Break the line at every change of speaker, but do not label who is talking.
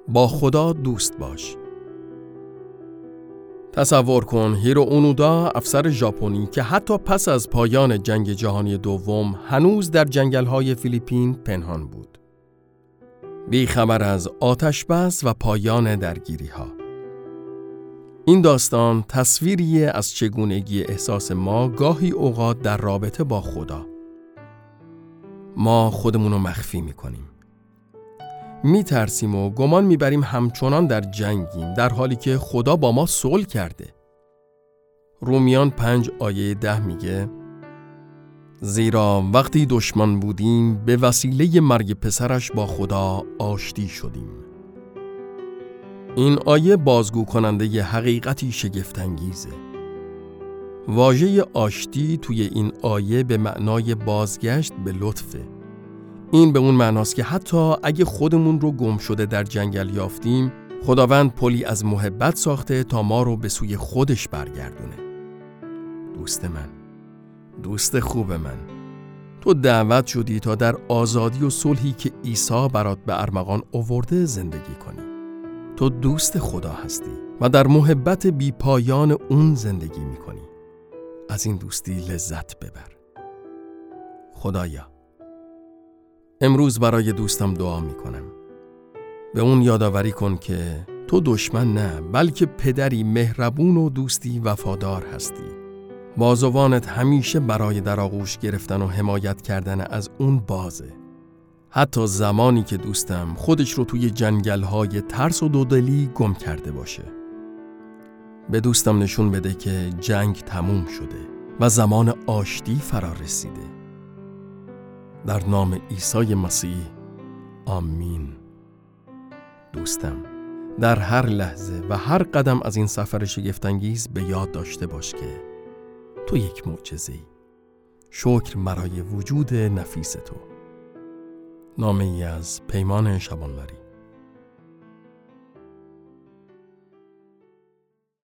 با خدا دوست باش. تصور کن هیرو اونودا، افسر ژاپنی که حتی پس از پایان جنگ جهانی دوم هنوز در جنگل‌های فیلیپین پنهان بود. بی خبر از آتش بس و پایان درگیری‌ها. این داستان تصویری از چگونگی احساس ما گاهی اوقات در رابطه با خدا. ما خودمون رو مخفی می‌کنیم. می‌ترسیم و گمان می‌بریم همچنان در جنگیم، در حالی که خدا با ما صلح کرده. رومیان 5 آیه 10 میگه: زیرا وقتی دشمن بودیم به وسیله مرگ پسرش با خدا آشتی شدیم. این آیه بازگو کننده ی حقیقتی شگفت‌انگیزه. واژه آشتی توی این آیه به معنای بازگشت به لطفه. این به اون معناست که حتی اگه خودمون رو گم شده در جنگل یافتیم، خداوند پلی از محبت ساخته تا ما رو به سوی خودش برگردونه. دوست من، دوست خوب من، تو دعوت شدی تا در آزادی و صلحی که عیسی برات به ارمغان آورده زندگی کنی. تو دوست خدا هستی و در محبت بی پایان اون زندگی میکنی. از این دوستی لذت ببر. خدایا، امروز برای دوستم دعا میکنم. به اون یادآوری کن که تو دشمن نه، بلکه پدری مهربون و دوستی وفادار هستی. بازوانت همیشه برای در آغوش گرفتن و حمایت کردن از اون بازه. حتی زمانی که دوستم خودش رو توی جنگل‌های ترس و دودلی گم کرده باشه. به دوستم نشون بده که جنگ تموم شده و زمان آشتی فرا رسیده. در نام عیسی مسیح، آمین. دوستم، در هر لحظه و هر قدم از این سفر شگفت‌انگیز به یاد داشته باش که تو یک معجزه‌ای. شکر برای وجود نفیس تو. نامه‌ای از پیمان شبانوری.